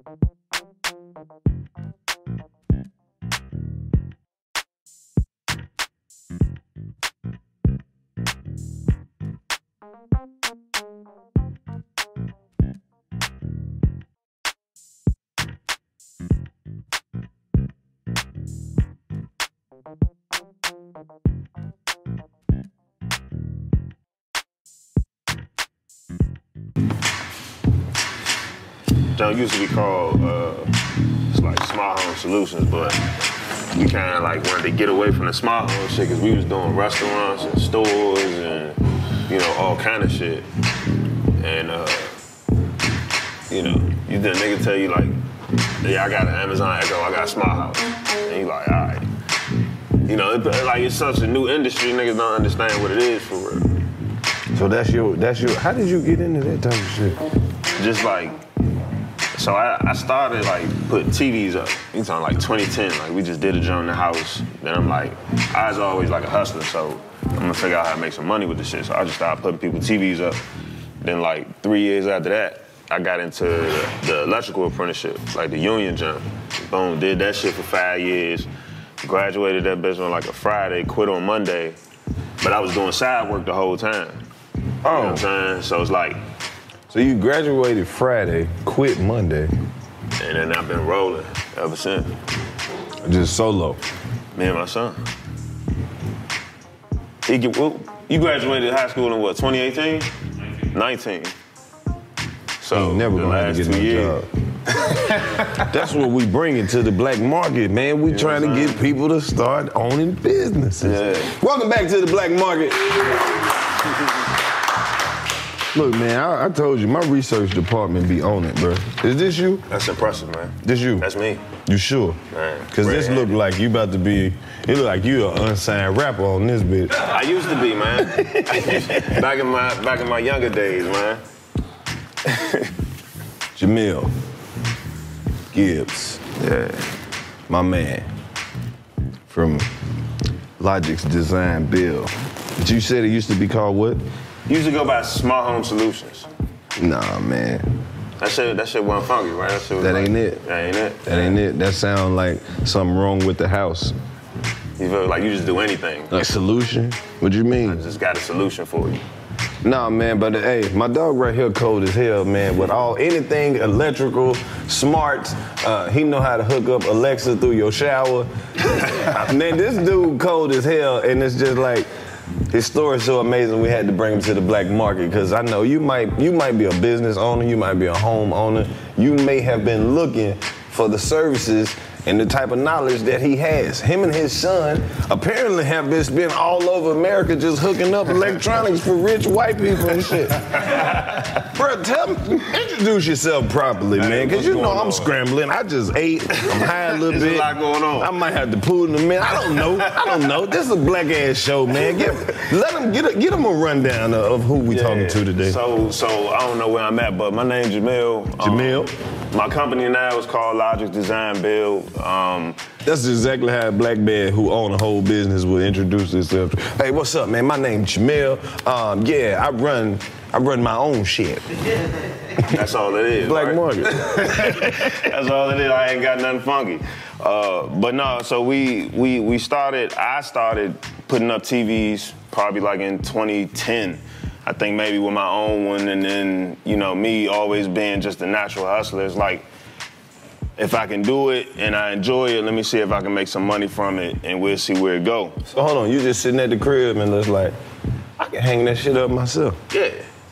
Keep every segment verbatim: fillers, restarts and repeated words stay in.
Junk used to be called, uh, it's like Smart Home Solutions, but we kind of like wanted to get away from the smart home shit because we was doing restaurants and stores and, you know, all kind of shit. And, uh, you know, you the nigga tell you like, yeah, I got an Amazon Echo, I got a smart house. And you like, all right. You know, it, like it's such a new industry, niggas don't understand what it is for real. So that's your, that's your, how did you get into that type of shit? Just like, so I, I started like putting T Vs up. You talking like twenty ten, like we just did a joint in the house. Then I'm like, I was always like a hustler, so I'm gonna figure out how to make some money with this shit. So I just started putting people T Vs up. Then like three years after that, I got into the, the electrical apprenticeship, like the union jump. Boom, did that shit for five years. Graduated that bitch on like a Friday, quit on Monday. But I was doing side work the whole time. Oh. You know what I'm saying? So it's like, so you graduated Friday, quit Monday. And then I've been rolling ever since. Just solo? Me and my son. He get, well, you graduated high school in what, twenty eighteen? nineteen. So ain't never the gonna last have to get two no years. job. That's what we bringing to the black market, man. We You know trying to what I'm get people to start owning businesses. Yeah. Welcome back to the black market. Look, man, I, I told you, my research department be on it, bro. Is this you? That's impressive, man. This you? That's me. You sure? Man, Cause this look like you about to be, it look like you an unsigned rapper on this bitch. I used to be, man. back in my back in my younger days, man. Jamil Gibbs. Yeah. My man. From Logic's Design Build. But you said it used to be called what? Used to go by Smart Home Solutions. Nah, man. That shit, that shit wasn't funky, right? That, shit was That like, ain't it. That ain't it. That ain't it. That sound like something wrong with the house. You feel like you just do anything. A solution? What you mean? I just got a solution for you. Nah, man, but hey, my dog right here cold as hell, man. With all anything electrical, smart, uh, he know how to hook up Alexa through your shower. Man, this dude cold as hell, and it's just like his story's so amazing. We had to bring him to the black market because I know you might you might be a business owner, you might be a home owner, you may have been looking for the services and the type of knowledge that he has. Him and his son apparently have been spent all over America just hooking up electronics for rich white people and shit. Bro, tell me, introduce yourself properly, man, because you know I'm on? scrambling. I just ate, I'm high a little There's bit. a lot going on. I might have to pull them in. I don't know. I don't know. This is a black ass show, man. Get, let them get a, get them a rundown of, of who we Yeah. talking to today. So, so I don't know where I'm at, but my name's Jamil. Jamil. Um, my company now is called Logic Design Build. Um, That's exactly how a black man who own a whole business would introduce himself. Hey, what's up, man? My name's Jamil. Um, yeah, I run I run my own shit. That's all it is. Black right? market. That's all it is. I ain't got nothing funky. Uh, but no, so we we we started. I started putting up T Vs probably like in twenty ten. I think maybe with my own one, and then you know me always being just a natural hustler. It's like if I can do it and I enjoy it, let me see if I can make some money from it, and we'll see where it go. So hold on, you just sitting at the crib and it's like, I can hang that shit up myself. Yeah.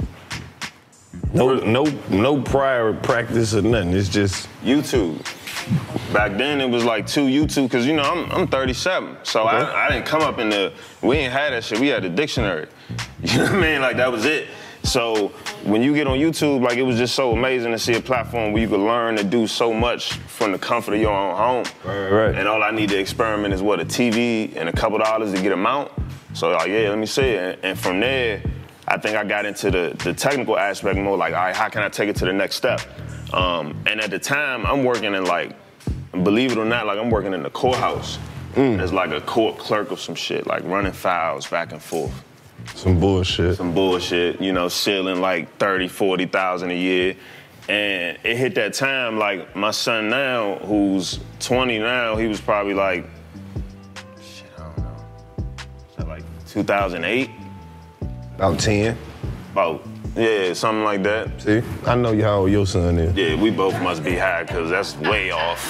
No, no, no prior practice or nothing. It's just YouTube. Back then it was like two YouTube, because you know I'm I'm thirty-seven, so Okay. I, I didn't come up in the, we ain't had that shit. We had the dictionary. You know what I mean? Like that was it. So when you get on YouTube, like it was just so amazing to see a platform where you could learn and do so much from the comfort of your own home. Right, right. And all I need to experiment is what, a T V and a couple dollars to get a mount. So like, yeah, let me see it. And, and from there, I think I got into the, the technical aspect more like, all right, how can I take it to the next step? Um, and at the time, I'm working in like, believe it or not, like I'm working in the courthouse. Mm. As like a court clerk or some shit, like running files back and forth. Some bullshit. Some bullshit, you know, sealing like thirty, forty thousand a year. And it hit that time, like my son now, who's twenty now, he was probably like, shit, I don't know, is that like two thousand eight? About ten. About, yeah, something like that. See, I know how old your son is. Yeah, we both must be high, because that's way off.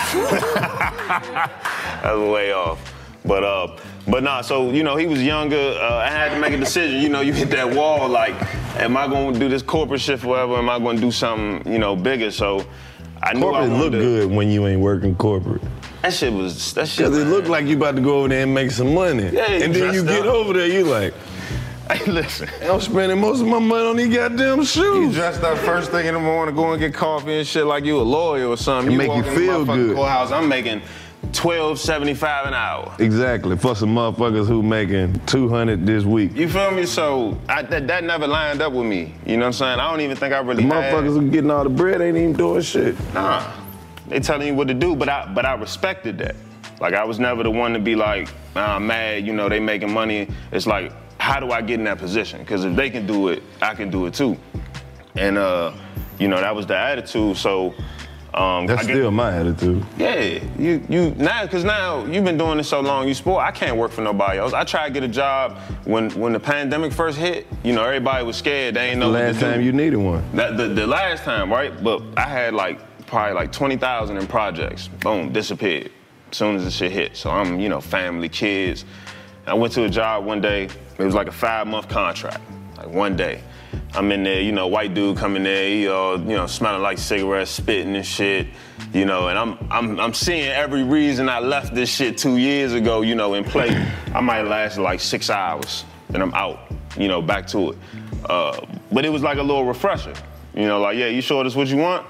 That's way off. But, uh, but nah, so, you know, he was younger. Uh, I had to make a decision. You know, you hit that wall, like, am I going to do this corporate shit forever? Am I going to do something, you know, bigger? So I knew corporate I wanted look to, good when you ain't working corporate. That shit was, that shit. Cause it looked like you about to go over there and make some money. Yeah, and then you get up. over there, you like, hey, listen. I'm spending most of my money on these goddamn shoes. You dressed up first thing in the morning, go and get coffee and shit like you a lawyer or something. It make you walk in the feel motherfucking good. Courthouse, I'm making twelve seventy-five an hour. Exactly, for some motherfuckers who making two hundred this week. You feel me? So I, that, that never lined up with me. You know what I'm saying? I don't even think I really The had. motherfuckers who getting all the bread ain't even doing shit. Nah, they telling you what to do, but I but I respected that. Like I was never the one to be like, nah, I'm mad, you know, they making money. It's like, how do I get in that position? Because if they can do it, I can do it too. And uh, you know, that was the attitude. So um, That's I get, still my attitude. Yeah, you you now because now you've been doing this so long, you sport. I can't work for nobody else. I tried to get a job when when the pandemic first hit. You know, everybody was scared. They ain't know The what last to do. time you needed one. That, the, the last time, right? But I had like probably like twenty thousand in projects. Boom, disappeared as soon as the shit hit. So I'm, you know, family, kids. I went to a job one day. It was like a five month contract, like one day. I'm in there, you know, white dude coming there, he all, you know, smelling like cigarettes, spitting and shit, you know, and I'm I'm I'm seeing every reason I left this shit two years ago, you know, in play. I might last like six hours, then I'm out, you know, back to it. Uh, but it was like a little refresher, you know, like, yeah, you sure this what you want?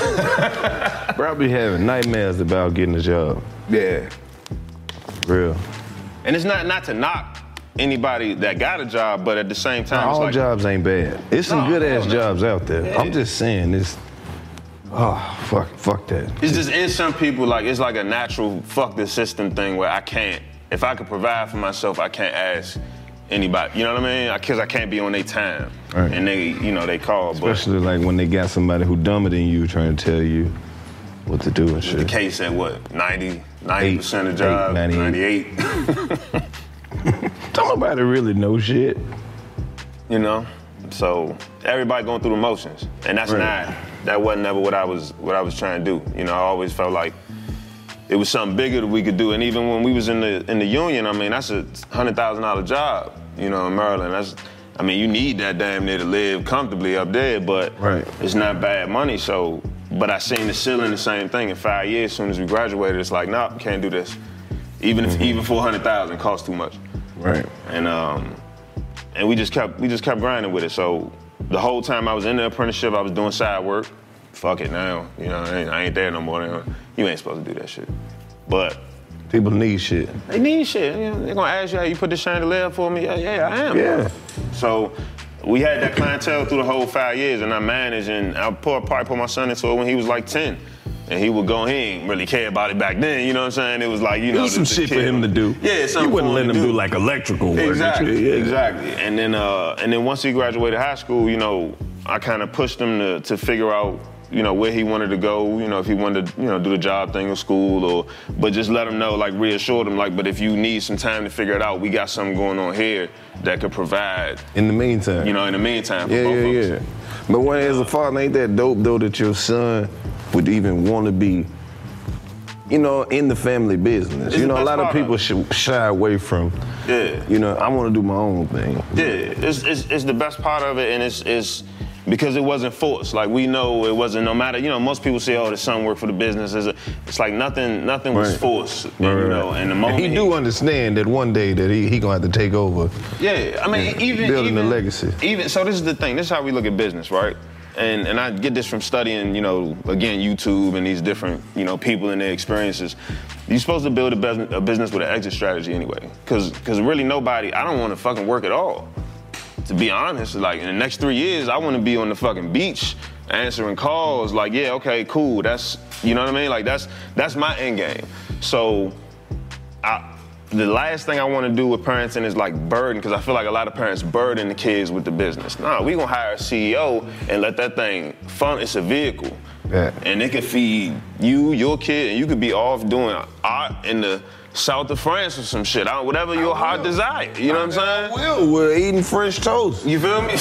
Probably having nightmares about getting a job. Yeah. Real. And it's not not to knock anybody that got a job, but at the same time, it's All like, jobs ain't bad. It's some No, good ass hell no. jobs out there. Yeah. I'm just saying this. Oh, fuck, fuck that. it's just in some people, like, it's like a natural fuck the system thing where I can't, if I could provide for myself, I can't ask anybody, you know what I mean? Because I can't be on their time. Right. And they, you know, they call, but Especially like when they got somebody who dumber than you trying to tell you what to do and the shit. case at what, ninety, ninety percent of Eight, jobs, ninety-eight. ninety-eight, Don't nobody really know shit. you know? So everybody going through the motions. And that's Right. not, that wasn't never what I was, what I was trying to do. You know, I always felt like it was something bigger that we could do. And even when we was in the in the union, I mean, that's a one hundred thousand dollars job, you know, in Maryland. That's, I mean, you need that damn near to live comfortably up there, but Right. it's not bad money. So, but I seen the ceiling the same thing in five years. As soon as we graduated, it's like, nah, can't do this. Even if, even four hundred thousand dollars costs too much. Right. And um, and we just kept we just kept grinding with it. So the whole time I was in the apprenticeship, I was doing side work. Fuck it now, you know, I ain't, I ain't there no more. You ain't supposed to do that shit. But People need shit. they need shit. You know, they're gonna ask you how you put the chandelier for me. Yeah, yeah, I am. Yeah. So we had that clientele through the whole five years, and I managed, and I put, probably put my son into it when he was like ten. And he would go, he ain't really care about it back then, you know what I'm saying? It was like, you It know. was some the- the shit for kid- him to do. Yeah, You something wouldn't for let him him to do like electrical work. and Exactly, shit, yeah. exactly. And then, uh, and then once he graduated high school, you know, I kind of pushed him to, to figure out, you know, where he wanted to go, you know, if he wanted to, you know, do the job thing in school or, but just let him know, like reassured him, like, but if you need some time to figure it out, we got something going on here that could provide, In the meantime. you know, in the meantime for Yeah, both yeah, of us. yeah. But when as a father, ain't that dope though that your son would even want to be, you know, in the family business? It's you the know, a best lot of part of people it. sh- shy away from. Yeah. You know, I want to do my own thing. Yeah, it's, it's, it's the best part of it, and it's, it's because it wasn't forced. Like, we know it wasn't, no matter, you know, most people say, oh, the son worked for the business. It's, a, it's like nothing nothing was Right. forced, Right, you right, know, right. and the moment he do understand that one day that he, he gonna have to take over. Yeah, I mean, even Building even, a legacy. Even so, this is the thing. This is how we look at business, right? And and I get this from studying, you know, again, YouTube and these different, you know, people and their experiences. You're supposed to build a, bus- a business with an exit strategy anyway, because because really nobody. I don't want to fucking work at all. To be honest, like in the next three years, I want to be on the fucking beach answering calls. Like, yeah, okay, cool. That's, you know what I mean? Like that's that's my end game. So, I. the last thing I want to do with parenting is like burden, because I feel like a lot of parents burden the kids with the business. Nah, we gonna hire a C E O and let that thing fun. It's a vehicle, yeah. And it can feed you, your kid, and you could be off doing art in the south of France or some shit. I don't, whatever your heart desire. You know what I'm saying? I will. We're eating French toast. You feel me?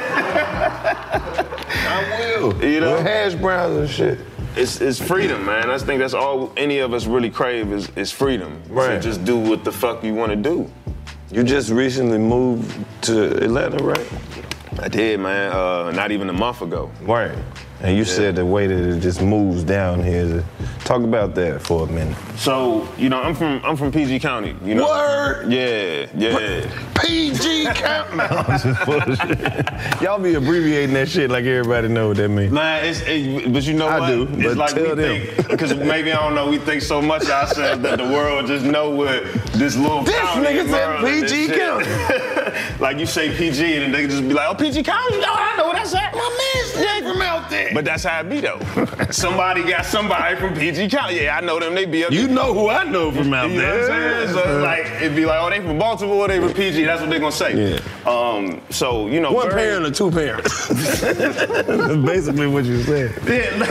I will. You know, with hash browns and shit. It's, it's freedom, man. I think that's all any of us really crave is, is freedom. Right. To just do what the fuck you want to do. You just recently moved to Atlanta, right? I did, man. Uh, not even a month ago. Right. And you yeah. said the way that it just moves down here. Talk about that for a minute. So, you know, I'm from I'm from P G County. You know. Word. Yeah, yeah. P G County. No, I'm just full of shit. Y'all be abbreviating that shit like everybody know what that means. Man, it's it, but you know I what? do. It's but like tell we them. think because maybe I don't know. We think so much of ourselves that the world just know what this little this county nigga in said Maryland, P G County. Like you say P G and they just be like, oh P G County. No, I know what that's at. My man's Jay from out there. But that's how it be though. Somebody got somebody from P G County. Yeah, I know them. They be up. You know who I know from out you there. Know what I'm saying? So it's like it'd be like, oh, they from Baltimore, they from P G. That's what they gonna say. Yeah. Um. So you know, one very, parent or two parents. That's basically what you said. Yeah.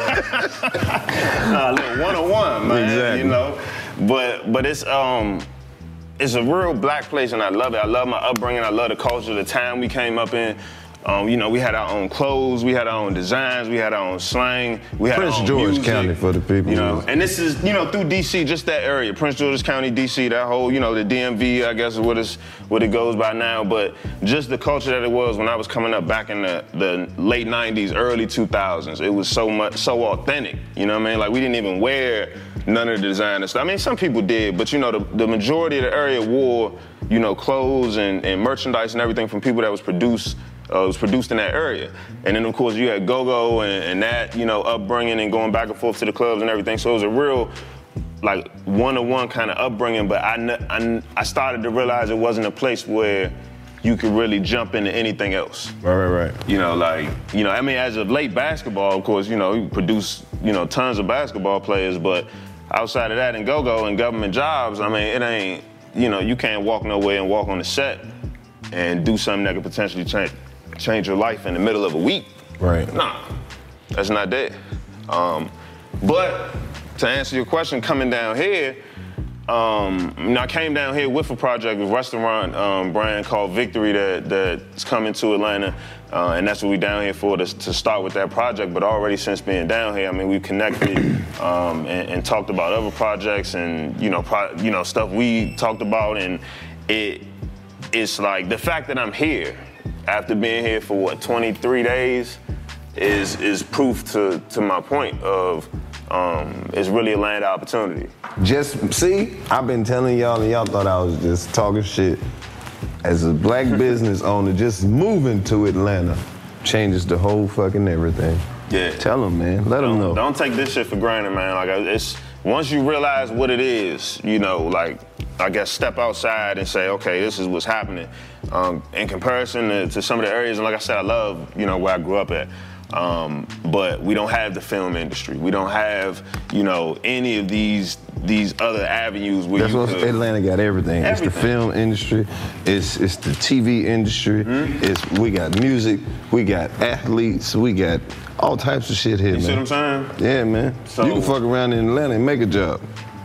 uh, little one on one, man. Exactly. You know, but but it's um. It's a real black place, and I love it. I love my upbringing. I love the culture, the time we came up in. Um, you know, we had our own clothes, we had our own designs, we had our own slang, we had Prince our own George music, County for the people. You know, and this is, you know, through D C, just that area, Prince George's County, D C, that whole, you know, the D M V, I guess is what, it's, what it goes by now, but just the culture that it was when I was coming up back in the, the late nineties, early two thousands, it was so much, so authentic, you know what I mean? Like, we didn't even wear none of the designer stuff. I mean, some people did, but, you know, the, the majority of the area wore, you know, clothes and, and merchandise and everything from people that was produced Uh, it was produced in that area. And then, of course, you had go-go and, and that, you know, upbringing and going back and forth to the clubs and everything. So it was a real, like, one-to-one kind of upbringing. But I, I, I started to realize it wasn't a place where you could really jump into anything else. Right, right, right. You know, like, you know, I mean, as of late basketball, of course, you know, you produce, you know, tons of basketball players. But outside of that and go-go and government jobs, I mean, it ain't, you know, you can't walk nowhere and walk on the set and do something that could potentially change. change your life in the middle of a week. Right. Nah, that's not that. Um, but to answer your question, coming down here, um, you know, I came down here with a project, a restaurant um, brand called Victory that that's coming to Atlanta, uh, and that's what we down here for, to, to start with that project. But already since being down here, I mean, we've connected um, and, and talked about other projects and, you know, pro, you know, stuff we talked about, and it it's like the fact that I'm here, after being here for what, twenty-three days, is is proof to, to my point of um, it's really a land opportunity. Just see, I've been telling y'all and y'all thought I was just talking shit. As a black business owner, just moving to Atlanta changes the whole fucking everything. Yeah. Tell them, man. Let them don't, know. Don't take this shit for granted, man. Like, it's once you realize what it is, you know, like, I guess step outside and say, okay, this is what's happening. Um, in comparison to, to some of the areas, and like I said, I love, you know, where I grew up at. Um, but we don't have the film industry. We don't have, you know, any of these these other avenues where That's you what could, Atlanta got everything. everything. It's the film industry. It's it's the T V industry. Mm-hmm. It's we got music. We got athletes. We got all types of shit here, you man. See what I'm saying? Yeah, man. So, you can fuck around in Atlanta and make a job.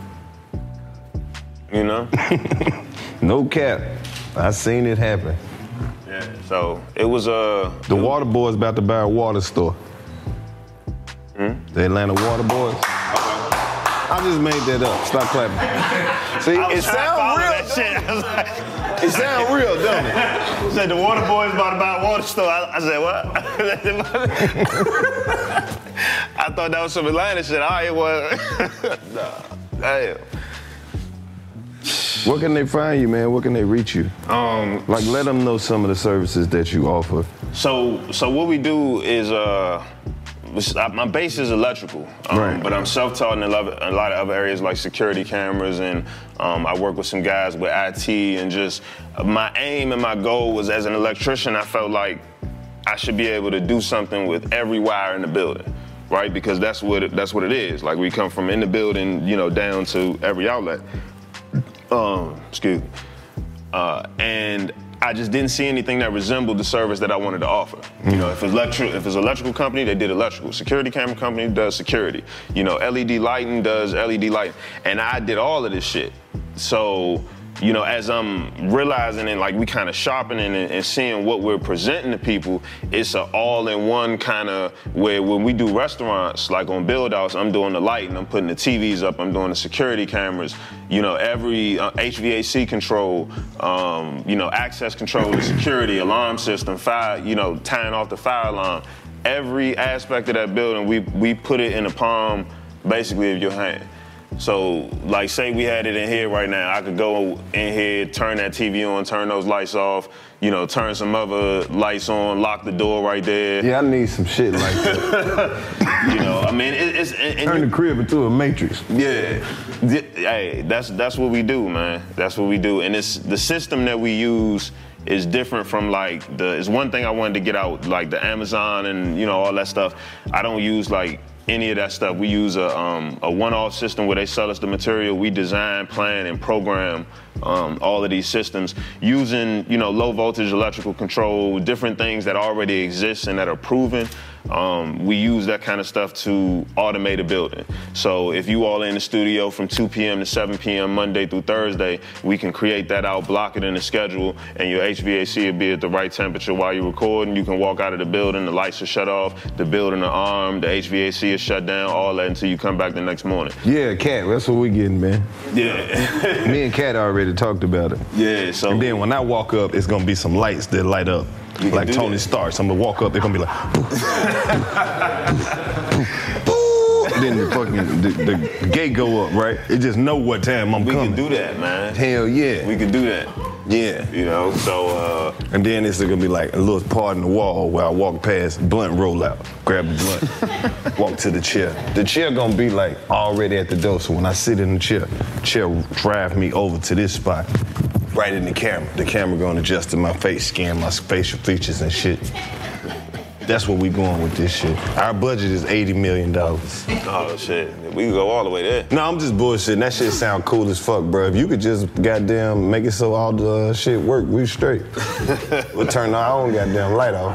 You know? No cap. I seen it happen. Yeah. So it was a. Uh, the water boys about to buy a water store. Hmm? The Atlanta water boys. Okay. I just made that up. Stop clapping. See, it sounds real. That shit. I was like, it sounds real, don't it? Said the water boys about to buy a water store. I, I said what? I thought that was some Atlanta shit. All right, well, nah, damn. Where can they find you, man? Where can they reach you? Um, like, let them know some of the services that you offer. So, so what we do is, uh, my base is electrical, um, right. but I'm self-taught in a lot, of, a lot of other areas like security cameras, and um, I work with some guys with I T, and just uh, my aim and my goal was, as an electrician, I felt like I should be able to do something with every wire in the building, right? Because that's what it, that's what it is. Like, we come from in the building, you know, down to every outlet. Um, excuse me. Uh, and I just didn't see anything that resembled the service that I wanted to offer. Mm. You know, if it's electric, if it's an electrical company, they did electrical. Security camera company does security. You know, L E D lighting does L E D lighting. And I did all of this shit. So, you know, as I'm realizing and like we kind of sharpening and, and seeing what we're presenting to people, it's an all-in-one kind of where when we do restaurants, like on build outs, I'm doing the lighting, I'm putting the T Vs up, I'm doing the security cameras, you know, every uh, H V A C control, um, you know, access control, the security, alarm system, fire, you know, tying off the fire alarm. Every aspect of that building, we we put it in the palm, basically, of your hand. So, like, say we had it in here right now, I could go in here, turn that T V on, turn those lights off, you know, turn some other lights on, lock the door right there. Yeah, I need some shit like that. You know, I mean, it, it's... And, and turn you, the crib into a matrix. Yeah. Hey, that's that's what we do, man. That's what we do. And it's the system that we use is different from, like, the... It's one thing I wanted to get out, like, the Amazon and, you know, all that stuff. I don't use, like... any of that stuff. We use a, um, a one-off system where they sell us the material. We design, plan, and program um, all of these systems using, you know, low voltage electrical control, different things that already exist and that are proven. Um, we use that kind of stuff to automate a building. So if you all in the studio from two p.m. to seven p.m. Monday through Thursday, we can create that out, block it in the schedule, and your H V A C will be at the right temperature while you're recording. You can walk out of the building, the lights are shut off, the building are armed, the H V A C is shut down, all that until you come back the next morning. Yeah, Cat, that's what we getting, man. Yeah. Me and Cat already talked about it. Yeah, so. And then when I walk up, it's gonna be some lights that light up. Like Tony Stark. So I'm gonna walk up, they're gonna be like, boo, boo, boo. Then the fucking, the, the gate go up, right? It just know what time I'm we coming. We can do that, man. Hell yeah. We can do that. Yeah. You know, so. Uh, and then it's gonna be like a little part in the wall where I walk past, blunt roll out, grab the blunt, walk to the chair. The chair gonna be like already at the door, so when I sit in the chair, the chair drive me over to this spot. Right in the camera. The camera gonna adjust to my face, scan my facial features and shit. That's what we going with this shit. Our budget is eighty million dollars. Oh, shit. We can go all the way there. No, I'm just bullshitting. That shit sound cool as fuck, bro. If you could just goddamn make it so all the uh, shit work, we straight. We'll turn our own goddamn light off.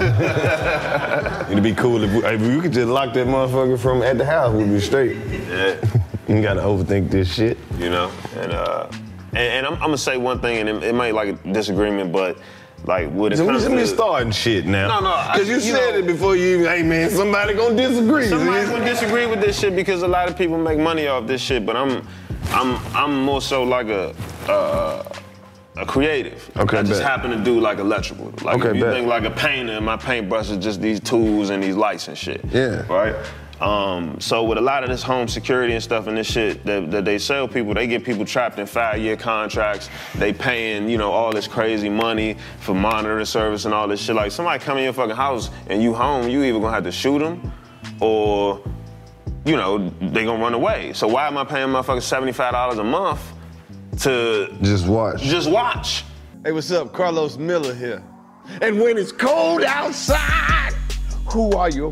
It'd be cool if we, if we could just lock that motherfucker from at the house, we'd be straight. Yeah. You gotta overthink this shit. You know? And, uh... And, and I'm, I'm gonna say one thing, and it, it might like a disagreement, but like what it so comes to... to... starting shit now. No, no. Because you, you said know, it before you even, hey man, somebody gonna disagree. Somebody gonna disagree with this shit because a lot of people make money off this shit, but I'm I'm, I'm more so like a... Uh, a creative. Okay, I just bet. happen to do like electrical. Like okay, if you bet. think like a painter, and my paintbrush is just these tools and these lights and shit. Yeah. Right? Um, so with a lot of this home security and stuff and this shit that, that they sell people, they get people trapped in five-year contracts. They paying, you know, all this crazy money for monitoring service and all this shit. Like somebody come in your fucking house and you home, you either gonna have to shoot them or, you know, they gonna run away. So why am I paying motherfuckers seventy-five dollars a month to just watch? Just watch. Hey, what's up? Carlos Miller here. And when it's cold outside, who are you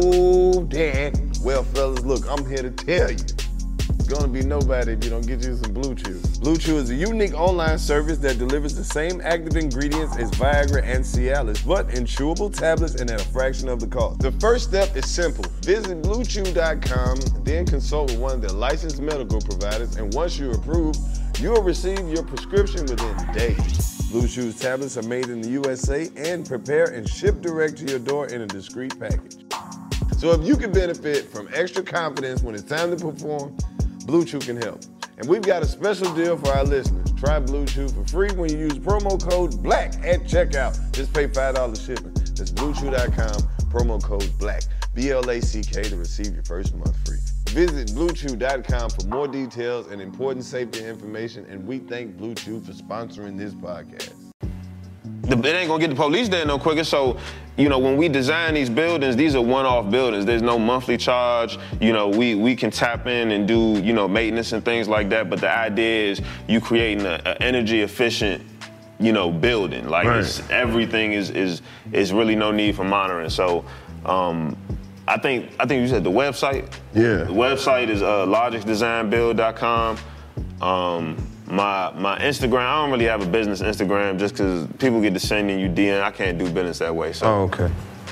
holding? Well, fellas, look, I'm here to tell you. It's gonna be nobody if you don't get you some Blue Chew. Blue Chew is a unique online service that delivers the same active ingredients as Viagra and Cialis, but in chewable tablets and at a fraction of the cost. The first step is simple. Visit blue chew dot com, then consult with one of their licensed medical providers, and once you're approved, you'll receive your prescription within days. Blue Chew's tablets are made in the U S A and prepare and ship direct to your door in a discreet package. So if you can benefit from extra confidence when it's time to perform, Blue Chew can help. And we've got a special deal for our listeners. Try Blue Chew for free when you use promo code BLACK at checkout. Just pay five dollars shipping. That's blue chew dot com, promo code BLACK, B L A C K, to receive your first month free. Visit blue chew dot com for more details and important safety information, and we thank Blue Chew for sponsoring this podcast. It ain't gonna get the police there no quicker, so, you know, when we design these buildings, these are one-off buildings. There's no monthly charge. You know, we, we can tap in and do, you know, maintenance and things like that, but the idea is you creating an energy efficient, you know, building. Like, right. it's, everything is, is, is really no need for monitoring. So, um, I think I think you said the website. Yeah. The website is uh, logix design build dot com. Um, My my Instagram, I don't really have a business Instagram just because people get to sending you D M. I can't do business that way. So. Oh, okay.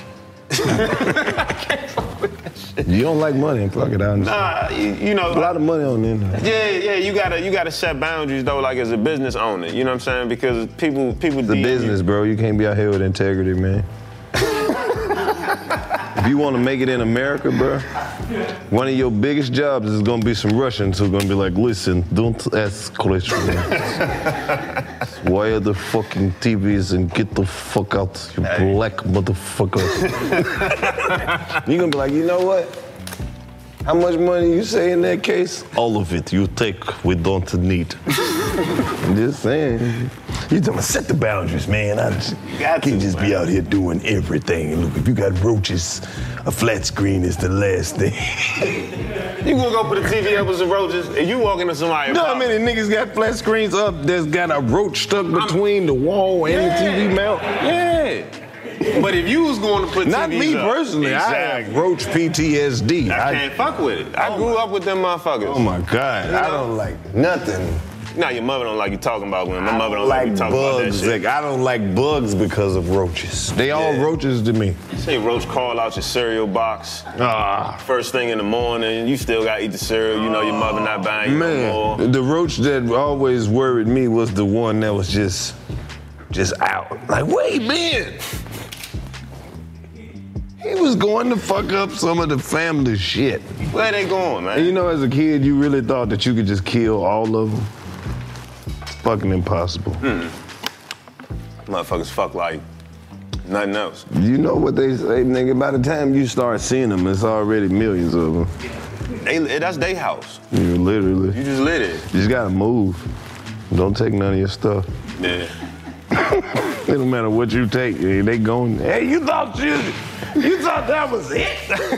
You don't like money and plug it out. Nah, you, you know. A lot of money on the internet. Yeah, yeah, you gotta you gotta set boundaries though, like as a business owner. You know what I'm saying? Because people people It's a business, bro. You can't be out here with integrity, man. If you want to make it in America, bro, one of your biggest jobs is gonna be some Russians who are gonna be like, listen, don't ask questions. Wire the fucking T Vs and get the fuck out, you Hey. black motherfucker. You're gonna be like, you know what? How much money you say in that case? All of it. You take. We don't need. I'm just saying. You talking about set the boundaries, man. I just, got can't to, just be man. out here doing everything. And look, if you got roaches, a flat screen is the last thing. You gonna go put a T V up with some roaches and you walk into somebody's You know how house. many niggas got flat screens up that's got a roach stuck between the wall and Yeah. the T V mount? Yeah. But if you was going to put Not T Vs me up, personally. I exactly. have roach P T S D. I can't fuck with it. I grew up with them motherfuckers. Oh my God. I don't like nothing. Now your mother don't like you talking about when my I mother don't like, like you talking about that bugs. shit. Like, I don't like bugs because of roaches. They all Yeah. roaches to me. Say roach call out your cereal box. Ah. First thing in the morning, you still got to eat the cereal. You know your mother not buying you no more. Man, the roach that always worried me was the one that was just, just out. Like, wait, man. He was going to fuck up some of the family shit. Where they going, man? And you know, as a kid, you really thought that you could just kill all of them. It's fucking impossible. Hmm. Motherfuckers fuck like nothing else. You know what they say, nigga? By the time you start seeing them, it's already millions of them. They, that's their house. You literally. You just lit it. You just gotta move. Don't take none of your stuff. Yeah. It don't matter what you take. eh, They going. Hey, you thought you, you thought that was it?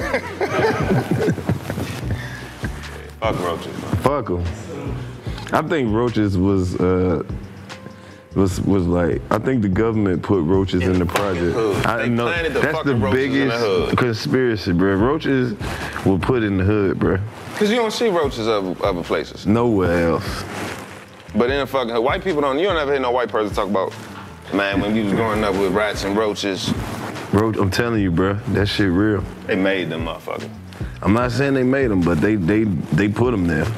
Fuck roaches, man. Fuck them. I think roaches was uh, was was like. I think the government put roaches in, In the the fucking project. hood. I They know planted the that's the fucking roaches in the biggest hood. conspiracy, bro. Roaches were put in the hood, bro. Cause you don't see roaches other, other places. Nowhere else. But in the fucking white people don't. You don't ever hear no white person talk about, man, when you was growing up with rats and roaches, Roach, I'm telling you, bro, that shit real. they made them motherfuckers. I'm not saying they made them, but they they they put them there.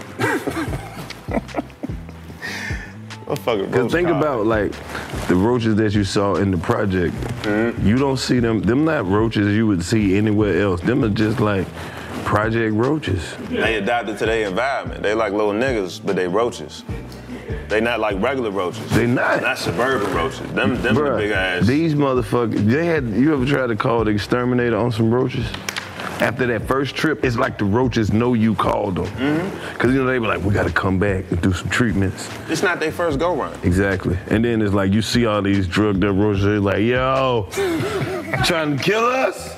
Motherfucker. Cause think about like the roaches that you saw in the project. Mm-hmm. You don't see them. Them not roaches you would see anywhere else. Them are just like project roaches. They adapted to their environment. They like little niggas, but they roaches. They not like regular roaches. They not. Not suburban roaches. Them, them the Bruh, big ass. these motherfuckers. They had. You ever tried to call the exterminator on some roaches? After that first trip, it's like the roaches know you called them. Mm-hmm. Cause you know they be like, we gotta come back and do some treatments. It's not their first go round. Exactly. And then it's like you see all these drugged up roaches. They're like, yo, trying to kill us?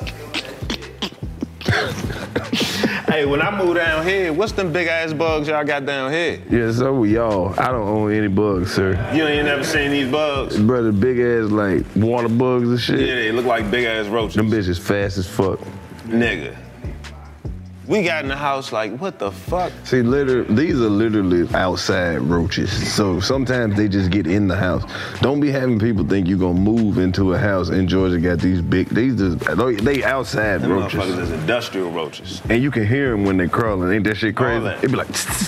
Hey, when I moved down here, what's them big ass bugs y'all got down here? Yeah, so we y'all. I don't own any bugs, sir. You ain't never seen these bugs? Brother, big ass like water bugs and shit. Yeah, they look like big ass roaches. Them bitches fast as fuck. Nigga. We got in the house like, what the fuck? See, literally, these are literally outside roaches. So sometimes they just get in the house. Don't be having people think you're gonna move into a house in Georgia got these big, these just, they outside Them roaches. motherfuckers is industrial roaches. And you can hear them when they crawling. Ain't that shit crazy? that. It be like,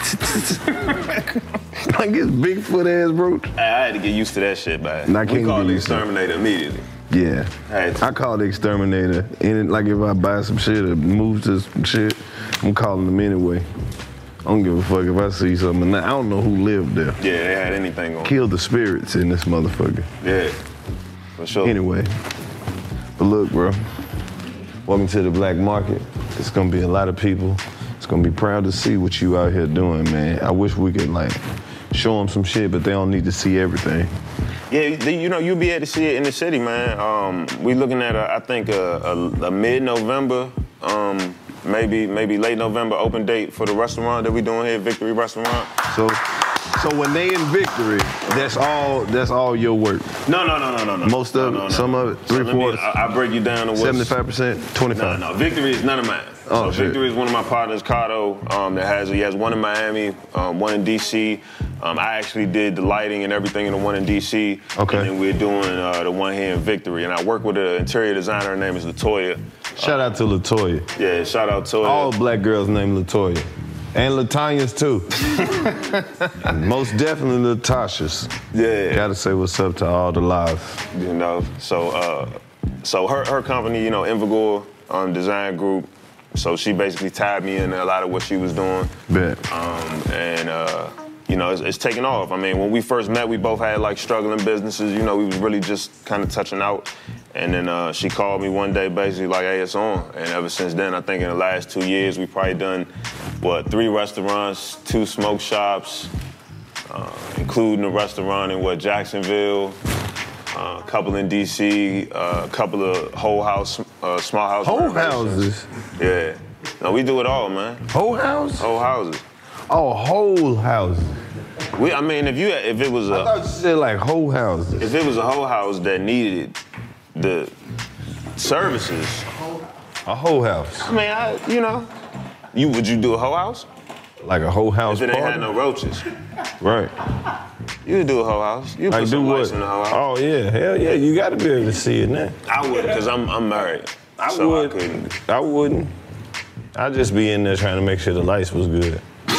like this Bigfoot ass roach. Hey, I had to get used to that shit, man. And I we can't called get the used to it. exterminator immediately. Yeah. Hey, I call the exterminator. And like if I buy some shit or move to some shit, I'm calling them anyway. I don't give a fuck if I see something. Now, I don't know who lived there. Yeah, they had anything on. Kill the spirits in this motherfucker. Yeah, for sure. Anyway. But look, bro. Welcome to the black market. It's gonna be a lot of people. It's gonna be proud to see what you out here doing, man. I wish we could like show them some shit, but they don't need to see everything. Yeah, the- you know, you'll be able to see it in the city, man. Um, we looking at, a, I think, a, a, a mid-November, um, maybe maybe late November open date for the restaurant that we doing here, Victory Restaurant. So, So when they in victory, that's all. That's all your work. No, no, no, no, no, no. Most of no, it, no, no. some of it, three So let me- quarters. I, I break you down to what's Seventy-five percent, twenty-five. No, no. Victory is none of mine. Oh, so shit. Victory is one of my partners, Kato. Um, that has he has one in Miami, um, one in D C. Um, I actually did the lighting and everything in the one in D C. Okay. And then we're doing uh, the one here in Victory. And I work with an interior designer. Her name is Latoya. Shout out to Latoya. Yeah, shout out to her. All black girls named Latoya. And Latanya's too. Most definitely Latasha's. Yeah. Gotta say what's up to all the lives. You know, so uh, so her her company, you know, Invigor um, Design Group. So she basically tied me in a lot of what she was doing. Bet. Um, and uh, you know, it's, it's taken off. I mean, when we first met, we both had like struggling businesses. You know, we was really just kind of touching out. And then uh, she called me one day, basically like, "Hey, it's on." And ever since then, I think in the last two years, we probably done what three restaurants, two smoke shops, uh, including a restaurant in what Jacksonville. Uh, a couple in D C, uh, a couple of whole house, uh, small house. Whole renovations. houses? Yeah. No, we do it all, man. Whole house? Whole houses. Oh, whole houses. We, I mean, if you, if it was I a, thought you said like whole houses. if it was a whole house that needed the services, A whole house. I mean, I, you know, you would you do a whole house? Like a whole house If it ain't party? had no roaches, Right. you would do a whole house. You put Like do some what? lights in the whole house. Oh yeah, hell yeah, you gotta be able to see it now. I would, cause I'm I'm married. I so would. I couldn't. I wouldn't. I'd just be in there trying to make sure the lights was good.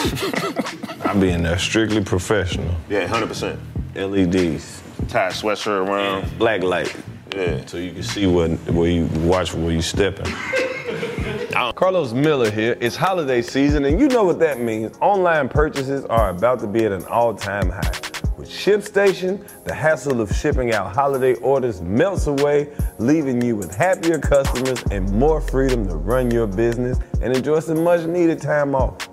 I'd be in there strictly professional. Yeah, one hundred percent. L E Ds. Tie a sweatshirt around. Black light. Yeah. So you can see what where you watch where you stepping. Carlos Miller here. It's holiday season, and you know what that means. Online purchases are about to be at an all-time high. With ShipStation, the hassle of shipping out holiday orders melts away, leaving you with happier customers and more freedom to run your business and enjoy some much-needed time off.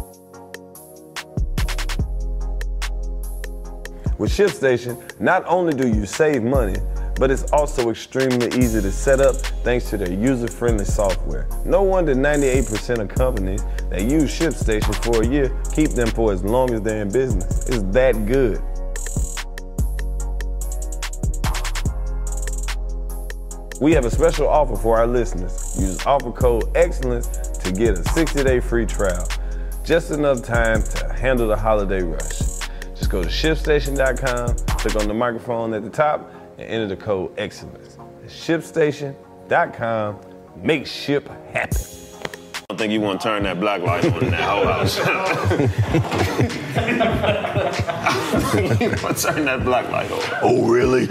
With ShipStation, not only do you save money, but it's also extremely easy to set up thanks to their user-friendly software. No wonder ninety-eight percent of companies that use ShipStation for a year keep them for as long as they're in business. It's that good. We have a special offer for our listeners. Use offer code EXCELLENCE to get a sixty-day free trial. Just enough time to handle the holiday rush. Just go to ship station dot com, click on the microphone at the top, and enter the code EXCELLENCE. ship station dot com. Make ship happen. I don't think you want to turn that black light on in that whole house. You want to turn that black light on. Oh, really?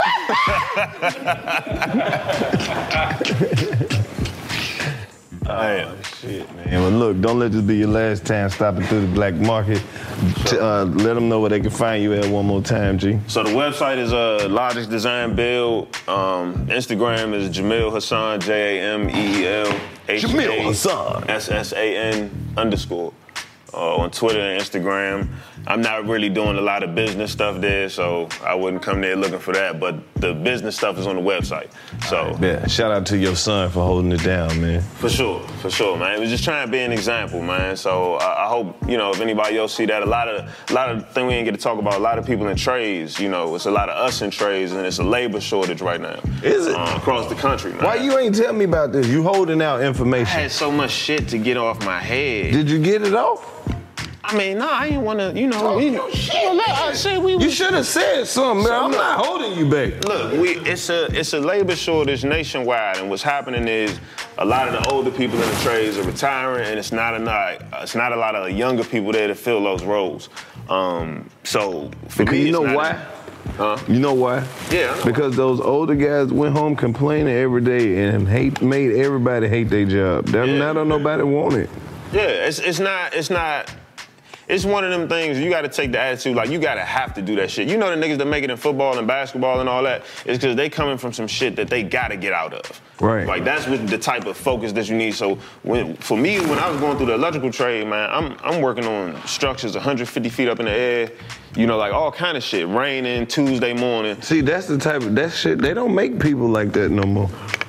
Damn. Shit, man. Well, look, don't let this be your last time stopping through the black market. T- uh, let them know where they can find you at one more time, G. So the website is uh, Logics Design Build. Um, Instagram is Jamil Hassan, J A M E E L H Jamil Hassan. S S A N underscore. Uh, on Twitter and Instagram. I'm not really doing a lot of business stuff there, so I wouldn't come there looking for that. But the business stuff is on the website. So Yeah, shout out to your son for holding it down, man. for sure, for sure, man. It was just trying to be an example, man. So I, I hope, you know, if anybody else see that, a lot of a lot of things we didn't get to talk about, a lot of people in trades, you know, it's a lot of us in trades, and it's a labor shortage right now. Is it? Uh, across the country, man. Why you ain't tell me about this? You holding out I information. had so much shit to get off my head. Did you get it off? I mean, no, I didn't want to, you know. We, well, look, I said we You was- should have said something, man. I'm not holding you back. Look, we it's a it's a labor shortage nationwide, and what's happening is a lot of the older people in the trades are retiring, and it's not enough. It's not a lot of younger people there to fill those roles. Um, so for Because me, you it's know not why? as- Huh? You know why? Yeah, I know Because those older guys went home complaining every day and hate made everybody hate their job. That Yeah. now don't nobody want it. Yeah, it's it's not it's not. It's one of them things you got to take the attitude like you got to have to do that shit. You know the niggas that make it in football and basketball and all that. It's because they coming from some shit that they got to get out of. Right. Like that's what the type of focus that you need. So when for me, when I was going through the electrical trade, man, I'm I'm working on structures one hundred fifty feet up in the air. You know, like all kind of shit. Raining Tuesday morning. See, that's the type of that shit. They don't make people like that no more.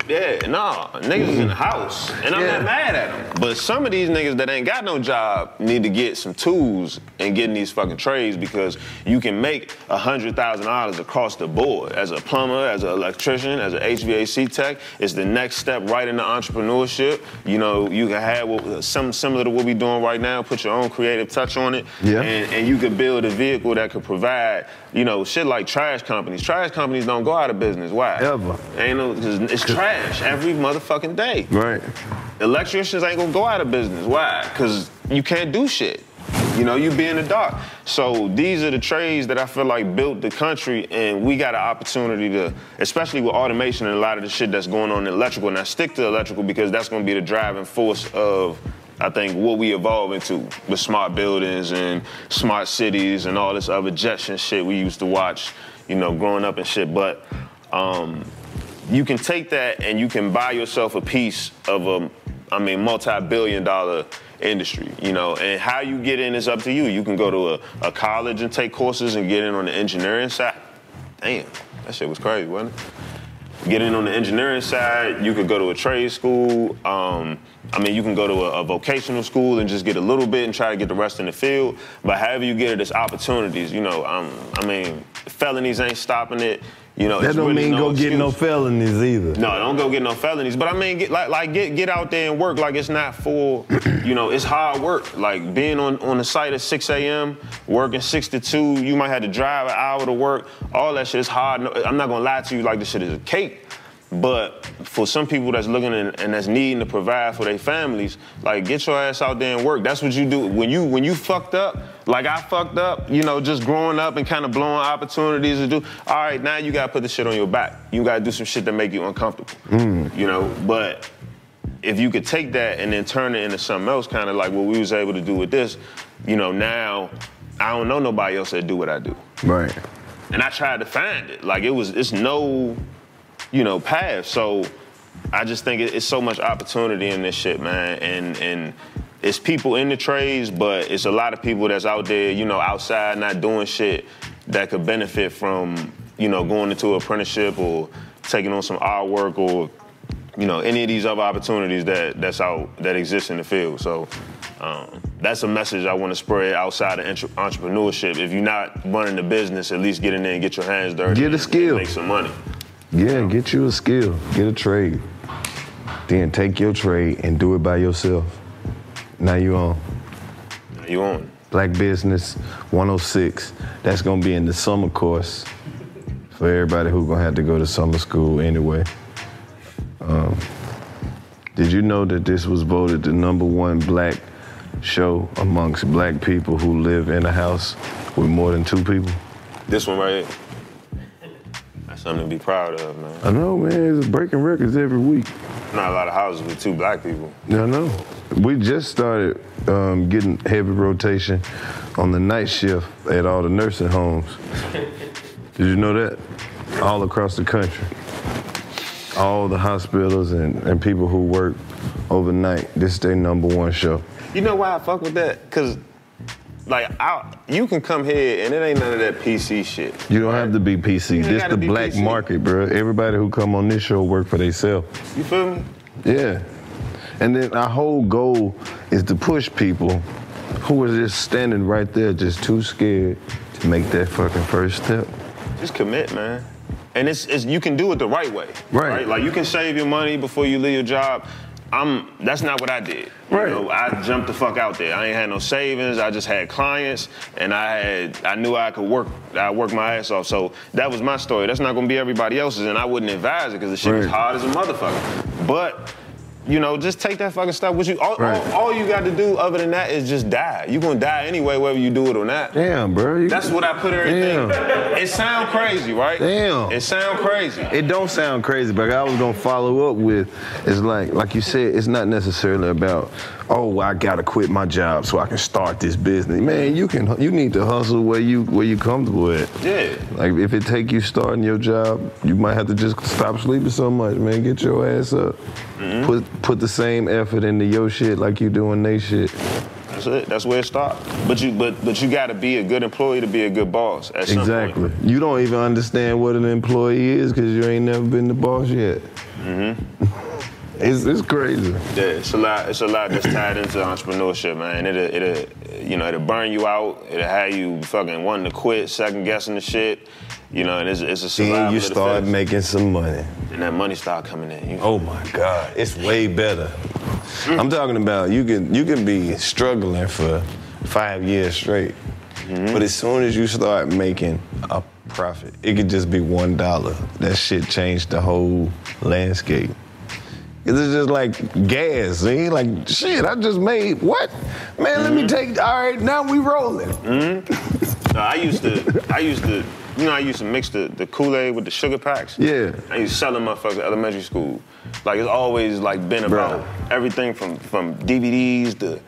Yeah, nah, niggas is in the house, and I'm Yeah. not mad at them. But some of these niggas that ain't got no job need to get some tools and get in these fucking trades because you can make a hundred thousand dollars across the board as a plumber, as an electrician, as an H V A C tech. It's the next step right into entrepreneurship. You know, you can have what, something similar to what we doing right now. Put your own creative touch on it, Yeah. and, and you could build a vehicle that could provide. You know, shit like trash companies. Trash companies don't go out of business. Why? Ever. Ain't no, cause it's trash every motherfucking day. Right. Electricians ain't gonna go out of business. Why? Cause you can't do shit. You know, you be in the dark. So these are the trades that I feel like built the country, and we got an opportunity to, especially with automation and a lot of the shit that's going on in electrical. And I stick to electrical because that's gonna be the driving force of, I think, what we evolve into with smart buildings and smart cities and all this other Jetson shit we used to watch, you know, growing up and shit. But um, you can take that and you can buy yourself a piece of a, I mean, multi-billion dollar industry, you know, and how you get in is up to you. You can go to a, a college and take courses and get in on the engineering side. Damn, that shit was crazy, wasn't it? Get in on the engineering side, you could go to a trade school. Um, I mean, you can go to a, a vocational school and just get a little bit and try to get the rest in the field. But however you get it, there's opportunities, you know. Um, I mean, felonies ain't stopping it. You know, That it's don't really mean no go get no excuse. felonies either. No, don't go get no felonies. But I mean, get, like, like get get out there and work like it's not for, you know, it's hard work. Like being on, on the site at six a.m., working six to two, you might have to drive an hour to work. All that shit is hard. No, I'm not gonna lie to you like this shit is a cake. But for some people that's looking and, and that's needing to provide for their families, like get your ass out there and work. That's what you do. When you when you fucked up, like I fucked up, you know, just growing up and kind of blowing opportunities to do. All right, now you gotta put the shit on your back. You gotta do some shit that make you uncomfortable. Mm. You know, but if you could take that and then turn it into something else, kind of like what we was able to do with this, you know, now I don't know nobody else that do what I do. Right. And I tried to find it. Like it was, it's no, you know, path. So I just think it's so much opportunity in this shit, man. And and it's people in the trades, but it's a lot of people that's out there, you know, outside not doing shit that could benefit from, you know, going into an apprenticeship or taking on some artwork or, you know, any of these other opportunities that that's out that exist in the field. So um, that's a message I want to spread outside of entre- entrepreneurship. If you're not running the business, at least get in there and get your hands dirty. Get a and, skill. and make some money. Yeah, get you a skill, get a trade. Then take your trade and do it by yourself. Now you on. Now you on. Black Business one oh six. That's gonna be in the summer course for everybody who's gonna have to go to summer school anyway. Um, did you know that this was voted the number one black show amongst black people who live in a house with more than two people? This one right here. That's something to be proud of, man. I know, man. It's breaking records every week. Not a lot of houses with two black people. I know. We just started um, getting heavy rotation on the night shift at all the nursing homes. Did you know that? All across the country. All the hospitals and, and people who work overnight, this is their number one show. You know why I fuck with that? Cause like I, you can come here and it ain't none of that P C shit. You don't have to be P C. You ain't This gotta the be black P C. market, bro. Everybody who come on this show work for themselves. You feel me? Yeah. And then our whole goal is to push people who are just standing right there, just too scared to make that fucking first step. Just commit, man. And it's, it's you can do it the right way. Right. Like you can save your money before you leave your job. I'm that's not what I did. Right. You know, I jumped the fuck out there. I ain't had no savings. I just had clients and I had I knew I could work I worked my ass off. So that was my story. That's not gonna be everybody else's, and I wouldn't advise it because the shit was Right. hard as a motherfucker. But you know, just take that fucking stuff with you. All, Right. all, all you got to do other than that is just die. You gonna die anyway, whether you do it or not. Damn, bro. You- That's what I put everything. Damn. It sound crazy, right? Damn. It sound crazy. It don't sound crazy, but I was gonna follow up with, it's like, like you said, it's not necessarily about oh, I gotta quit my job so I can start this business. Man, you can you need to hustle where you where you comfortable at. Yeah. Like if it take you starting your job, you might have to just stop sleeping so much, man. Get your ass up. Mm-hmm. Put put the same effort into your shit like you doing they shit. That's it. That's where it starts. But you but but you gotta be a good employee to be a good boss at some Exactly. point. You don't even understand what an employee is because you ain't never been the boss yet. Mm-hmm. It's, it's crazy. Yeah, it's a lot. It's a lot that's tied into entrepreneurship, man. It'll, it'll, you know, it'll burn you out. It'll have you fucking wanting to quit, second guessing the shit. You know, and it's, it's a survival. Then you of the start fittest. making some money. And that money start coming in. You Oh my God, it's way better. I'm talking about you can you can be struggling for five years straight, mm-hmm. but as soon as you start making a profit, it could just be one dollar. That shit changed the whole landscape. It's just like gas, see? Like, shit, I just made, what? Man, mm-hmm. let me take, all right, now we rolling. Mm-hmm. No, I used to, I used to, you know, I used to mix the, the Kool-Aid with the sugar packs. Yeah. I used to sell them motherfuckers at elementary school. Like, it's always, like, been about Bruh. everything from, from D V Ds to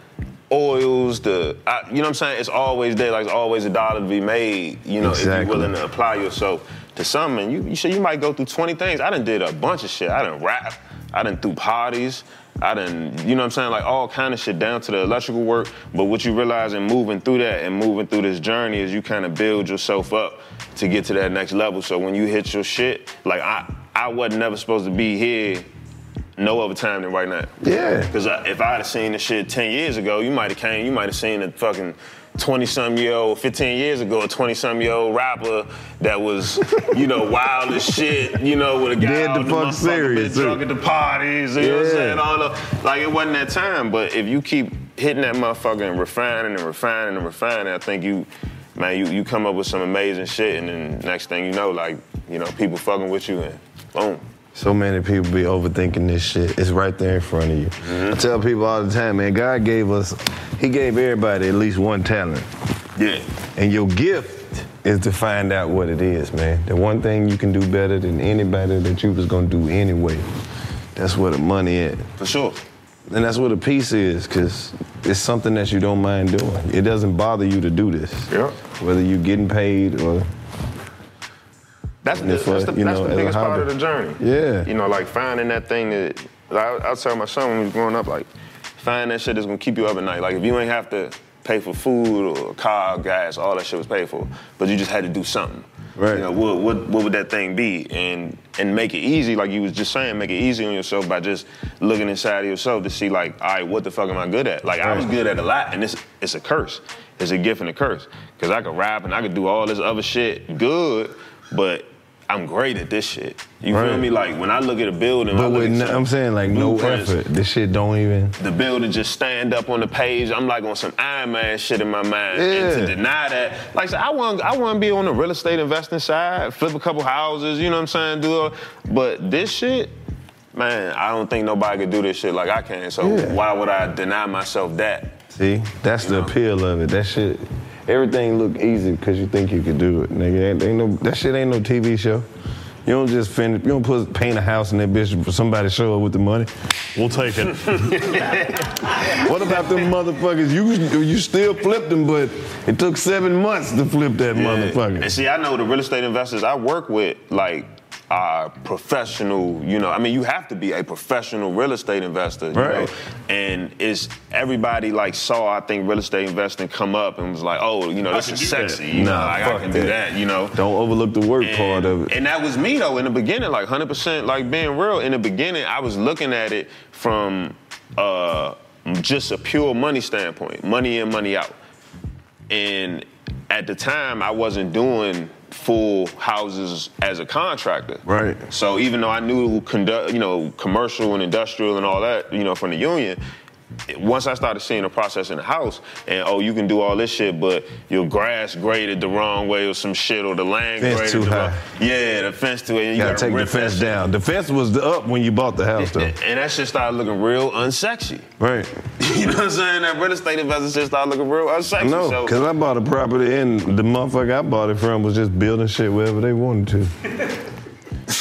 oils to, I, you know what I'm saying? It's always there, like, it's always a dollar to be made, you know, Exactly. if you're willing to apply yourself to something. You, you, should, you might go through twenty things. I done did a bunch of shit. I done rap. I done threw parties. I done, you know what I'm saying, like all kind of shit down to the electrical work. But what you realize in moving through that and moving through this journey is you kind of build yourself up to get to that next level. So when you hit your shit, like I, I wasn't never supposed to be here no other time than right now. Yeah. Because if I'd have seen this shit ten years ago, you might have came, you might have seen a fucking twenty-some-year-old, fifteen years ago, a twenty-some-year-old rapper that was, you know, wild as shit, you know, with a guy Dead out the the fuck motherfucker, serious, been drunk at the parties, you know what I'm Yeah. saying? All the, like, it wasn't that time, but if you keep hitting that motherfucker and refining and refining and refining, I think you, man, you, you come up with some amazing shit, and then next thing you know, like, you know, people fucking with you, and boom. So many people be overthinking this shit. It's right there in front of you. Mm-hmm. I tell people all the time, man, God gave us, he gave everybody at least one talent. Yeah. And your gift is to find out what it is, man. The one thing you can do better than anybody that you was gonna do anyway. That's where the money is. For sure. And that's where the peace is, because it's something that you don't mind doing. It doesn't bother you to do this. Yeah. Whether you're getting paid or That's, the, that's, the, you that's know, the as a biggest part of hobby. the journey. Yeah. You know, like finding that thing that, like, I, I'll tell my son when he was growing up, like, find that shit that's gonna keep you up at night. Like, if you ain't have to pay for food or car, gas, all that shit was paid for, but you just had to do something. Right. You know, what, what, what would that thing be? And and make it easy, like you was just saying, make it easy on yourself by just looking inside of yourself to see, like, all right, what the fuck am I good at? Like, I was good at a lot, and it's, it's a curse. It's a gift and a curse. Because I could rap and I could do all this other shit good, but I'm great at this shit. You Right. feel me? Like, when I look at a building, I But look with at no, some I'm saying like no blueprints, effort. This shit don't even. the building just stand up on the page. I'm like on some Iron Man shit in my mind. Yeah. And to deny that, like I said, I want I want to be on the real estate investing side, flip a couple houses, you know what I'm saying? Do all, but this shit, man, I don't think nobody could do this shit like I can. So Yeah. why would I deny myself that? See, that's the appeal of it. That shit, everything look easy because you think you could do it, nigga. Ain't, ain't no, that shit ain't no T V show. You don't just finish, you don't put paint a house in that bitch for somebody to show up with the money. We'll take it. What about them motherfuckers? You you still flipped them, but it took seven months to flip that Yeah. motherfucker. And see, I know the real estate investors I work with, like, are professional, you know, I mean, you have to be a professional real estate investor, you Right. know? And it's, everybody, like, saw, I think, real estate investing come up and was like, oh, you know, this can is do sexy. that. You know, Nah, like, I fuck can do that. that, you know? Don't overlook the work part of it. And that was me, though, in the beginning, like, one hundred percent, like, being real. In the beginning, I was looking at it from uh, just a pure money standpoint, money in, money out. And at the time, I wasn't doing full houses as a contractor. Right. So even though I knew, conduct, you know, commercial and industrial and all that, you know, from the union, once I started seeing the process in the house, and oh, you can do all this shit, but your grass graded the wrong way or some shit, or the land Fence graded too the high. wrong, yeah, the fence too high. You You gotta gotta take the rip that fence shit. down. The fence was up when you bought the house, though. And that shit started looking real unsexy. Right. You know what I'm saying? That real estate investors shit started looking real unsexy. No, so, because I bought a property and the motherfucker I bought it from was just building shit wherever they wanted to.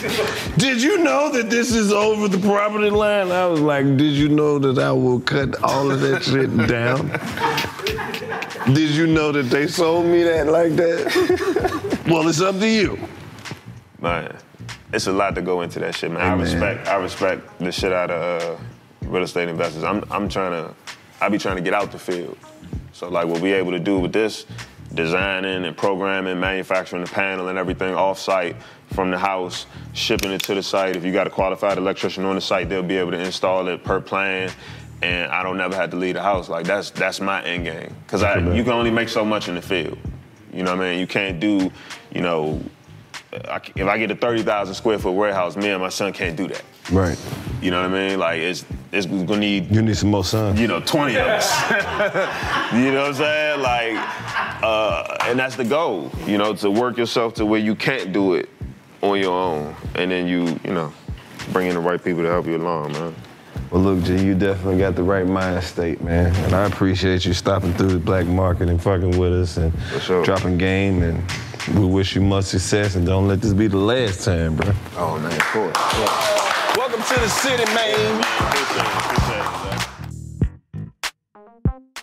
Did you know that this is over the property line? I was like, did you know that I will cut all of that shit down? Did you know that they sold me that like that? Well, it's up to you. Man, it's a lot to go into that shit, man. Hey, I man. respect, I respect the shit out of uh, real estate investors. I'm, I'm trying to, I be trying to get out the field. So like what we able to do with this, designing and programming, manufacturing the panel and everything off-site from the house, shipping it to the site. If you got a qualified electrician on the site, they'll be able to install it per plan. And I don't never have to leave the house. Like that's that's my end game. Cause I, you can only make so much in the field. You know what I mean? You can't do, you know, I, if I get a thirty thousand square foot warehouse, me and my son can't do that. Right. You know what I mean? Like it's it's gonna need, You need some more sun. you know, twenty of us. You know what I'm saying? Like, uh, and that's the goal, you know, to work yourself to where you can't do it on your own. And then you, you know, bring in the right people to help you along, man. Well, look, G, you definitely got the right mind state, man. And I appreciate you stopping through the black market and fucking with us and sure. dropping game. And we wish you much success and don't let this be the last time, bro. Oh, man, of course. Yeah. Welcome to the city, man. Appreciate it, appreciate it, man.